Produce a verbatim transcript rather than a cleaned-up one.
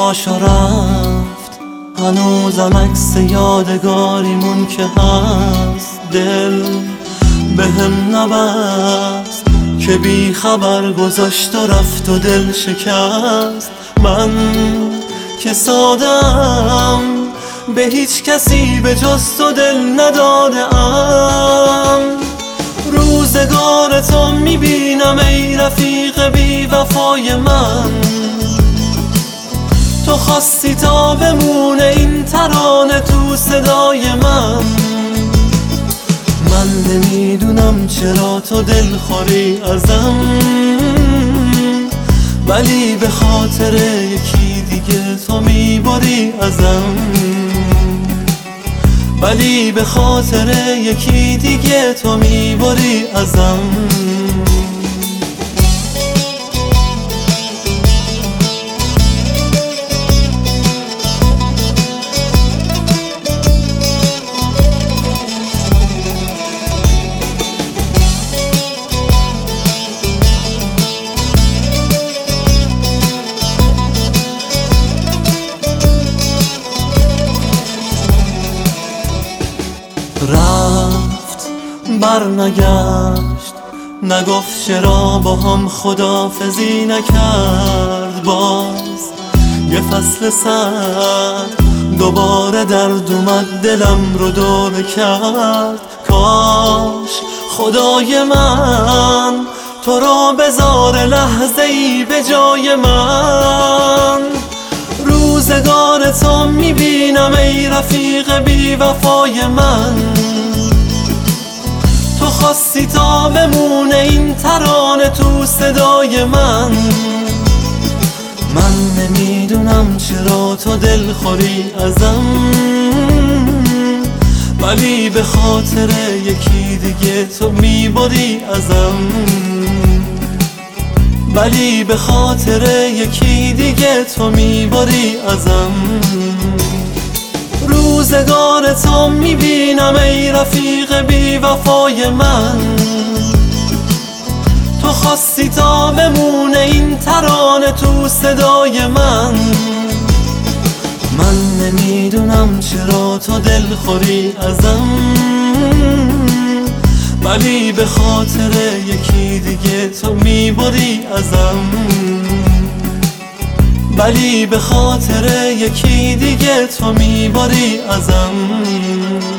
پاشو رفت، هنوزم عکس یادگاریمون که هست. دل به هم نبست که بی خبر گذاشت و رفت و دل شکست. من که سادم به هیچ کسی به جز تو دل ندادم. روزگار تو میبینم ای رفیق بی وفای من، تو خواستی تا بمونه این ترانه تو صدای من. من نمیدونم چرا تو دلخوری ازم، ولی به خاطر یکی دیگه تو میبری ازم، ولی به خاطر یکی دیگه تو میبری ازم. رفت برنگشت، نگفت چرا با هم خداحافظی نکرد. باز یه فصل سرد دوباره درد اومد دلم رو دوره کرد. کاش خدای من تو را بذاره لحظه ای به جای من. روزگار تو میبینم ای رفیق بی وفای من، تو خواستی تا بمونه این ترانه تو صدای من. من نمیدونم چرا تو دلخوری ازم، ولی به خاطر یکی دیگه تو میبری ازم، ولی به خاطر یکی دیگه تو میبری ازم. روزگار تو میبینم ای رفیق بی وفای من، تو خواستی تا بمونه این ترانه تو صدای من. من نمیدونم چرا تو دلخوری ازم، ولی به خاطر یکی دیگه تو میبری ازم، ولی به خاطر یکی دیگه تو میبری ازم.